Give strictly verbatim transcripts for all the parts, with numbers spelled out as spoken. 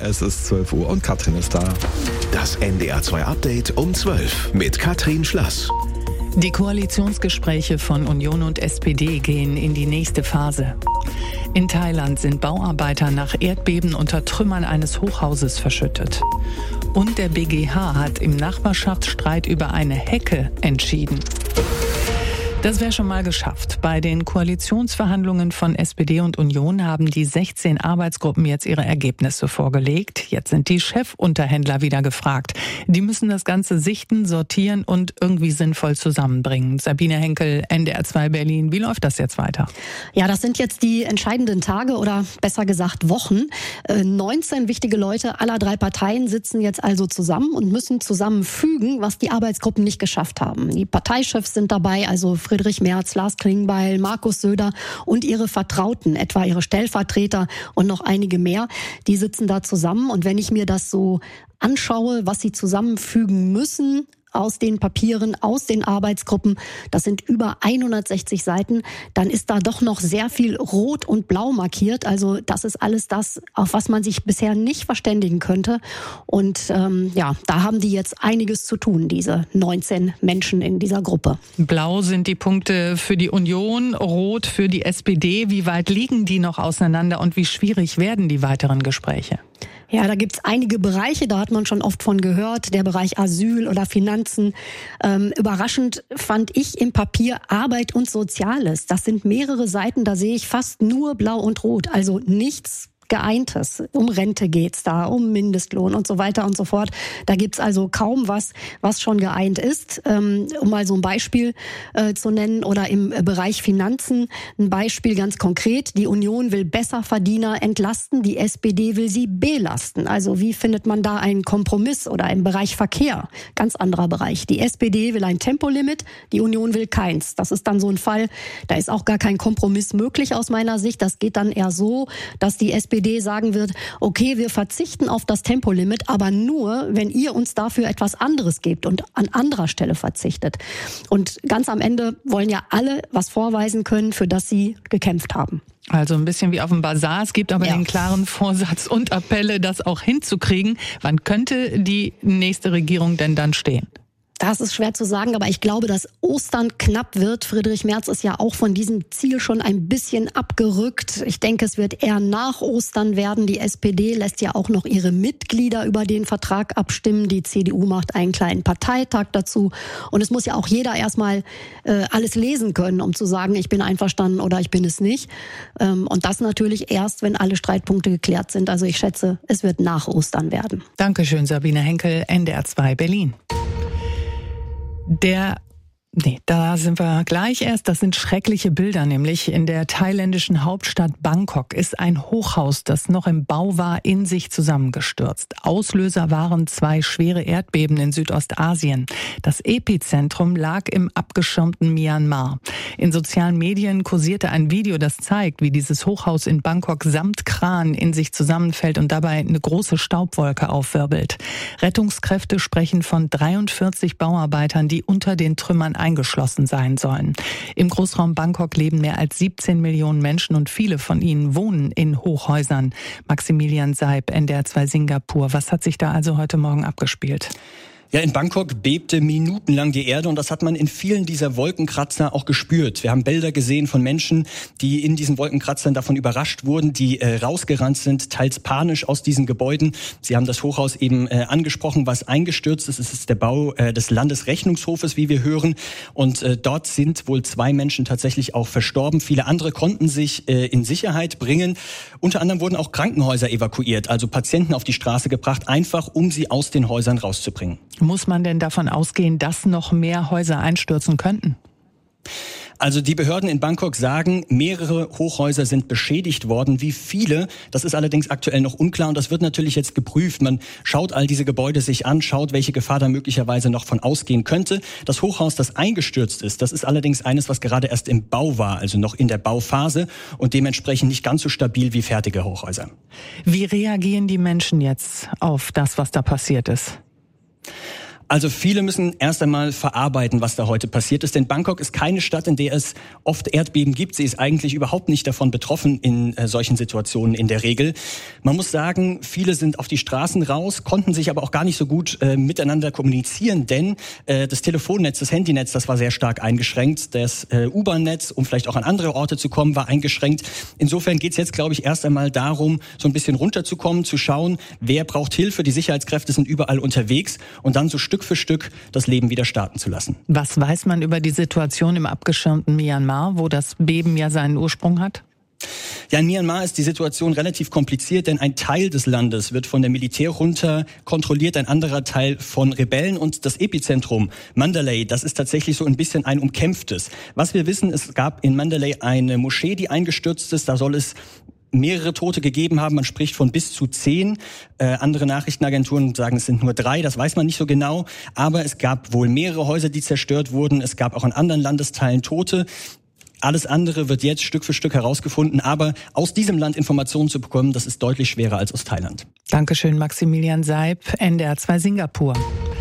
Es ist zwölf Uhr und Katrin ist da. Das N D R zwei Update um zwölf mit Katrin Schlass. Die Koalitionsgespräche von Union und S P D gehen in die nächste Phase. In Thailand sind Bauarbeiter nach Erdbeben unter Trümmern eines Hochhauses verschüttet. Und der B G H hat im Nachbarschaftsstreit über eine Hecke entschieden. Das wäre schon mal geschafft. Bei den Koalitionsverhandlungen von S P D und Union haben die sechzehn Arbeitsgruppen jetzt ihre Ergebnisse vorgelegt. Jetzt sind die Chefunterhändler wieder gefragt. Die müssen das Ganze sichten, sortieren und irgendwie sinnvoll zusammenbringen. Sabine Henkel, N D R zwei Berlin. Wie läuft das jetzt weiter? Ja, das sind jetzt die entscheidenden Tage oder besser gesagt Wochen. neunzehn wichtige Leute aller drei Parteien sitzen jetzt also zusammen und müssen zusammenfügen, was die Arbeitsgruppen nicht geschafft haben. Die Parteichefs sind dabei, also Friedrich Merz, Lars Klingbeil, Markus Söder und ihre Vertrauten, etwa ihre Stellvertreter und noch einige mehr, die sitzen da zusammen. Und wenn ich mir das so anschaue, was sie zusammenfügen müssen aus den Papieren, aus den Arbeitsgruppen, das sind über hundertsechzig Seiten, dann ist da doch noch sehr viel rot und blau markiert. Also das ist alles das, auf was man sich bisher nicht verständigen könnte. Und ähm, ja, da haben die jetzt einiges zu tun, diese neunzehn Menschen in dieser Gruppe. Blau sind die Punkte für die Union, rot für die S P D. Wie weit liegen die noch auseinander und wie schwierig werden die weiteren Gespräche? Ja, da gibt's einige Bereiche, da hat man schon oft von gehört, der Bereich Asyl oder Finanzen. Ähm, überraschend fand ich im Papier Arbeit und Soziales. Das sind mehrere Seiten, da sehe ich fast nur blau und rot, also nichts Geeintes. Um Rente geht's da, um Mindestlohn und so weiter und so fort. Da gibt's also kaum was, was schon geeint ist. Ähm, um mal so ein Beispiel äh, zu nennen oder im Bereich Finanzen ein Beispiel ganz konkret. Die Union will Besserverdiener entlasten, die S P D will sie belasten. Also wie findet man da einen Kompromiss? Oder im Bereich Verkehr, ganz anderer Bereich. Die S P D will ein Tempolimit, die Union will keins. Das ist dann so ein Fall, da ist auch gar kein Kompromiss möglich aus meiner Sicht. Das geht dann eher so, dass die S P D S P D sagen wird, okay, wir verzichten auf das Tempolimit, aber nur, wenn ihr uns dafür etwas anderes gebt und an anderer Stelle verzichtet. Und ganz am Ende wollen ja alle was vorweisen können, für das sie gekämpft haben. Also ein bisschen wie auf dem Bazar. Es gibt aber ja den klaren Vorsatz und Appelle, das auch hinzukriegen. Wann könnte die nächste Regierung denn dann stehen? Das ist schwer zu sagen, aber ich glaube, dass Ostern knapp wird. Friedrich Merz ist ja auch von diesem Ziel schon ein bisschen abgerückt. Ich denke, es wird eher nach Ostern werden. Die S P D lässt ja auch noch ihre Mitglieder über den Vertrag abstimmen. Die C D U macht einen kleinen Parteitag dazu. Und es muss ja auch jeder erstmal äh, alles lesen können, um zu sagen, ich bin einverstanden oder ich bin es nicht. Ähm, und das natürlich erst, wenn alle Streitpunkte geklärt sind. Also ich schätze, es wird nach Ostern werden. Dankeschön, Sabine Henkel, N D R zwei Berlin. Der, nee, da sind wir gleich erst. Das sind schreckliche Bilder, nämlich in der thailändischen Hauptstadt Bangkok ist ein Hochhaus, das noch im Bau war, in sich zusammengestürzt. Auslöser waren zwei schwere Erdbeben in Südostasien. Das Epizentrum lag im abgeschirmten Myanmar. In sozialen Medien kursierte ein Video, das zeigt, wie dieses Hochhaus in Bangkok samt Kran in sich zusammenfällt und dabei eine große Staubwolke aufwirbelt. Rettungskräfte sprechen von dreiundvierzig Bauarbeitern, die unter den Trümmern eingeschlossen sein sollen. Im Großraum Bangkok leben mehr als siebzehn Millionen Menschen und viele von ihnen wohnen in Hochhäusern. Maximilian Seib, N D R zwei Singapur. Was hat sich da also heute Morgen abgespielt? Ja, in Bangkok bebte minutenlang die Erde und das hat man in vielen dieser Wolkenkratzer auch gespürt. Wir haben Bilder gesehen von Menschen, die in diesen Wolkenkratzern davon überrascht wurden, die äh, rausgerannt sind, teils panisch aus diesen Gebäuden. Sie haben das Hochhaus eben äh, angesprochen, was eingestürzt ist. Es ist der Bau äh, des Landesrechnungshofes, wie wir hören. Und äh, dort sind wohl zwei Menschen tatsächlich auch verstorben. Viele andere konnten sich äh, in Sicherheit bringen. Unter anderem wurden auch Krankenhäuser evakuiert, also Patienten auf die Straße gebracht, einfach um sie aus den Häusern rauszubringen. Muss man denn davon ausgehen, dass noch mehr Häuser einstürzen könnten? Also die Behörden in Bangkok sagen, mehrere Hochhäuser sind beschädigt worden. Wie viele, das ist allerdings aktuell noch unklar und das wird natürlich jetzt geprüft. Man schaut all diese Gebäude sich an, schaut, welche Gefahr da möglicherweise noch von ausgehen könnte. Das Hochhaus, das eingestürzt ist, das ist allerdings eines, was gerade erst im Bau war, also noch in der Bauphase und dementsprechend nicht ganz so stabil wie fertige Hochhäuser. Wie reagieren die Menschen jetzt auf das, was da passiert ist? Also viele müssen erst einmal verarbeiten, was da heute passiert ist. Denn Bangkok ist keine Stadt, in der es oft Erdbeben gibt. Sie ist eigentlich überhaupt nicht davon betroffen in äh, solchen Situationen in der Regel. Man muss sagen, viele sind auf die Straßen raus, konnten sich aber auch gar nicht so gut äh, miteinander kommunizieren. Denn äh, das Telefonnetz, das Handynetz, das war sehr stark eingeschränkt. Das äh, U-Bahn-Netz, um vielleicht auch an andere Orte zu kommen, war eingeschränkt. Insofern geht es jetzt, glaube ich, erst einmal darum, so ein bisschen runterzukommen, zu schauen, wer braucht Hilfe. Die Sicherheitskräfte sind überall unterwegs und dann so Stück für Stück das Leben wieder starten zu lassen. Was weiß man über die Situation im abgeschirmten Myanmar, wo das Beben ja seinen Ursprung hat? Ja, in Myanmar ist die Situation relativ kompliziert, denn ein Teil des Landes wird von der Militärjunta kontrolliert, ein anderer Teil von Rebellen und das Epizentrum Mandalay, das ist tatsächlich so ein bisschen ein umkämpftes. Was wir wissen, es gab in Mandalay eine Moschee, die eingestürzt ist, da soll es mehrere Tote gegeben haben. Man spricht von bis zu zehn. Äh, andere Nachrichtenagenturen sagen, es sind nur drei. Das weiß man nicht so genau. Aber es gab wohl mehrere Häuser, die zerstört wurden. Es gab auch in anderen Landesteilen Tote. Alles andere wird jetzt Stück für Stück herausgefunden. Aber aus diesem Land Informationen zu bekommen, das ist deutlich schwerer als aus Thailand. Dankeschön, Maximilian Seib, N D R zwei Singapur.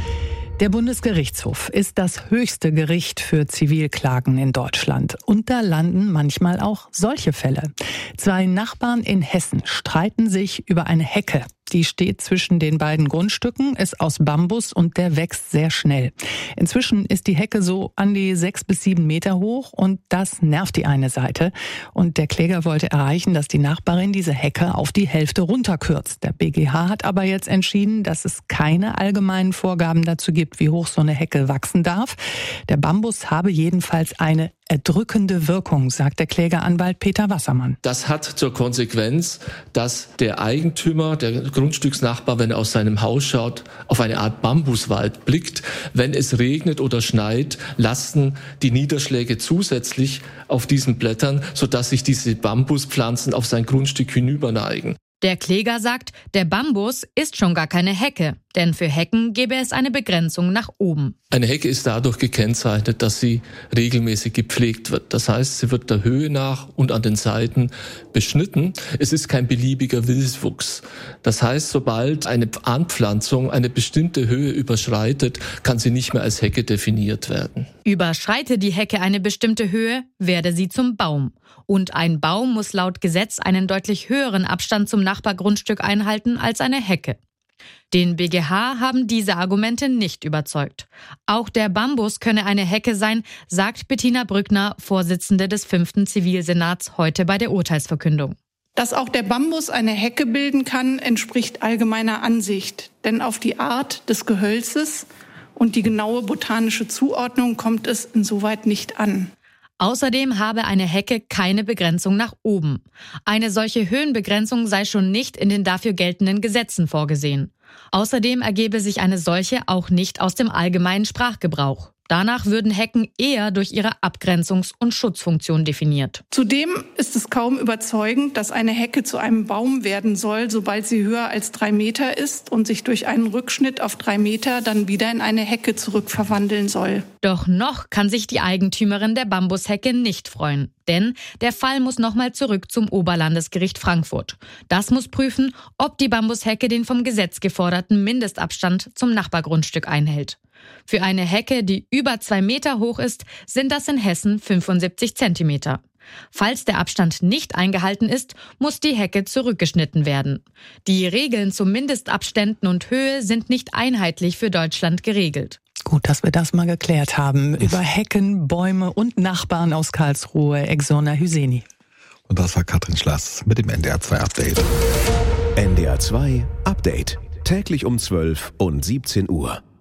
Der Bundesgerichtshof ist das höchste Gericht für Zivilklagen in Deutschland. Und da landen manchmal auch solche Fälle. Zwei Nachbarn in Hessen streiten sich über eine Hecke. Die steht zwischen den beiden Grundstücken, ist aus Bambus und der wächst sehr schnell. Inzwischen ist die Hecke so an die sechs bis sieben Meter hoch und das nervt die eine Seite. Und der Kläger wollte erreichen, dass die Nachbarin diese Hecke auf die Hälfte runterkürzt. Der B G H hat aber jetzt entschieden, dass es keine allgemeinen Vorgaben dazu gibt, wie hoch so eine Hecke wachsen darf. Der Bambus habe jedenfalls eine erdrückende Wirkung, sagt der Klägeranwalt Peter Wassermann. Das hat zur Konsequenz, dass der Eigentümer, der Grundstücksnachbar, wenn er aus seinem Haus schaut, auf eine Art Bambuswald blickt. Wenn es regnet oder schneit, lasten die Niederschläge zusätzlich auf diesen Blättern, sodass sich diese Bambuspflanzen auf sein Grundstück hinüberneigen. Der Kläger sagt, der Bambus ist schon gar keine Hecke, denn für Hecken gäbe es eine Begrenzung nach oben. Eine Hecke ist dadurch gekennzeichnet, dass sie regelmäßig gepflegt wird. Das heißt, sie wird der Höhe nach und an den Seiten beschnitten. Es ist kein beliebiger Wildwuchs. Das heißt, sobald eine Anpflanzung eine bestimmte Höhe überschreitet, kann sie nicht mehr als Hecke definiert werden. Überschreite die Hecke eine bestimmte Höhe, werde sie zum Baum. Und ein Baum muss laut Gesetz einen deutlich höheren Abstand zum Nachbargrundstück einhalten als eine Hecke. Den B G H haben diese Argumente nicht überzeugt. Auch der Bambus könne eine Hecke sein, sagt Bettina Brückner, Vorsitzende des fünften Zivilsenats, heute bei der Urteilsverkündung. Dass auch der Bambus eine Hecke bilden kann, entspricht allgemeiner Ansicht. Denn auf die Art des Gehölzes und die genaue botanische Zuordnung kommt es insoweit nicht an. Außerdem habe eine Hecke keine Begrenzung nach oben. Eine solche Höhenbegrenzung sei schon nicht in den dafür geltenden Gesetzen vorgesehen. Außerdem ergebe sich eine solche auch nicht aus dem allgemeinen Sprachgebrauch. Danach würden Hecken eher durch ihre Abgrenzungs- und Schutzfunktion definiert. Zudem ist es kaum überzeugend, dass eine Hecke zu einem Baum werden soll, sobald sie höher als drei Meter ist und sich durch einen Rückschnitt auf drei Meter dann wieder in eine Hecke zurückverwandeln soll. Doch noch kann sich die Eigentümerin der Bambushecke nicht freuen. Denn der Fall muss nochmal zurück zum Oberlandesgericht Frankfurt. Das muss prüfen, ob die Bambushecke den vom Gesetz geforderten Mindestabstand zum Nachbargrundstück einhält. Für eine Hecke, die über zwei Meter hoch ist, sind das in Hessen fünfundsiebzig Zentimeter. Falls der Abstand nicht eingehalten ist, muss die Hecke zurückgeschnitten werden. Die Regeln zu Mindestabständen und Höhe sind nicht einheitlich für Deutschland geregelt. Gut, dass wir das mal geklärt haben. Über Hecken, Bäume und Nachbarn aus Karlsruhe, Exona Hüseni. Und das war Katrin Schlass mit dem N D R zwei Update. N D R zwei Update. Täglich um zwölf und siebzehn Uhr.